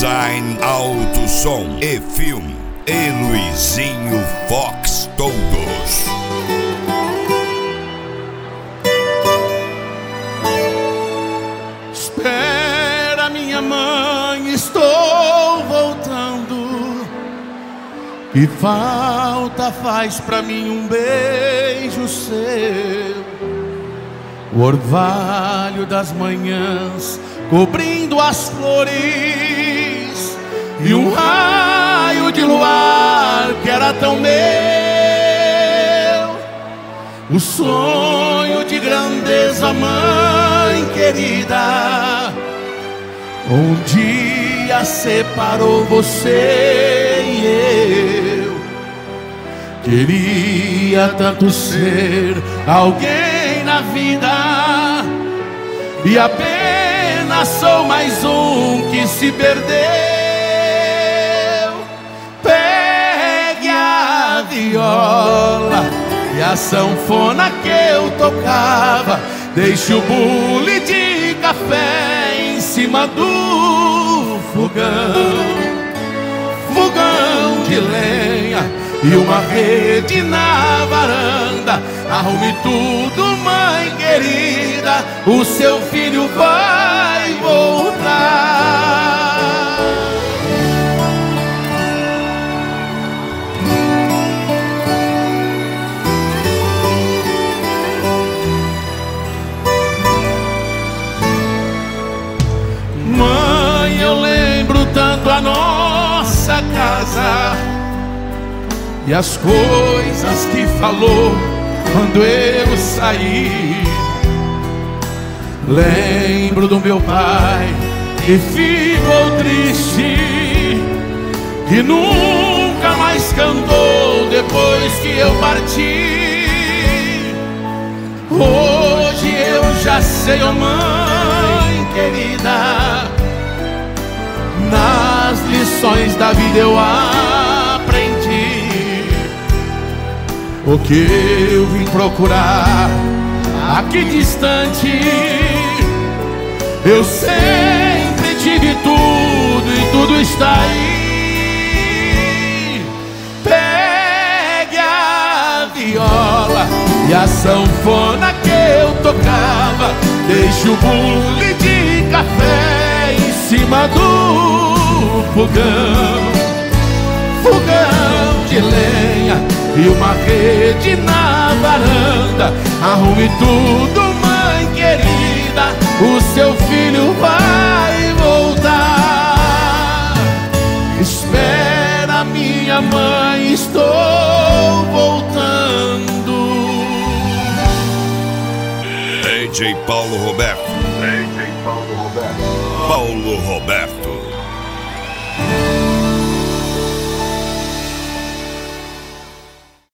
Design Alto Som e Filme e Luizinho Fox todos. Espera, minha mãe, estou voltando. Que falta faz pra mim um beijo seu? O orvalho das manhãs cobrindo as flores e um raio de luar que era tão meu. O sonho de grandeza, mãe querida, um dia separou você e eu. Queria tanto ser alguém na vida e apenas sou mais um que se perdeu. Pegue a viola e a sanfona que eu tocava, deixe o bule de café em cima do fogão, fogão de lenha e uma rede na varanda. Arrume tudo, mãe querida, o seu filho vai voltar. Mãe, eu lembro tanto a nossa casa e as coisas que falou quando eu saí. Lembro do meu pai que ficou triste, que nunca mais cantou depois que eu parti. Hoje eu já sei, oh mãe querida, nas lições da vida eu aprendi o que eu vim procurar aqui distante. Eu sempre tive tudo e tudo está aí. Pegue a viola e a sanfona que eu tocava, deixe o bule de café em cima do fogão, fogão de lenha e uma rede na varanda. Arrume tudo, mãe querida, o seu filho vai voltar. Espera, minha mãe, estou voltando. DJ Paulo Roberto. DJ Paulo Roberto. Paulo Roberto.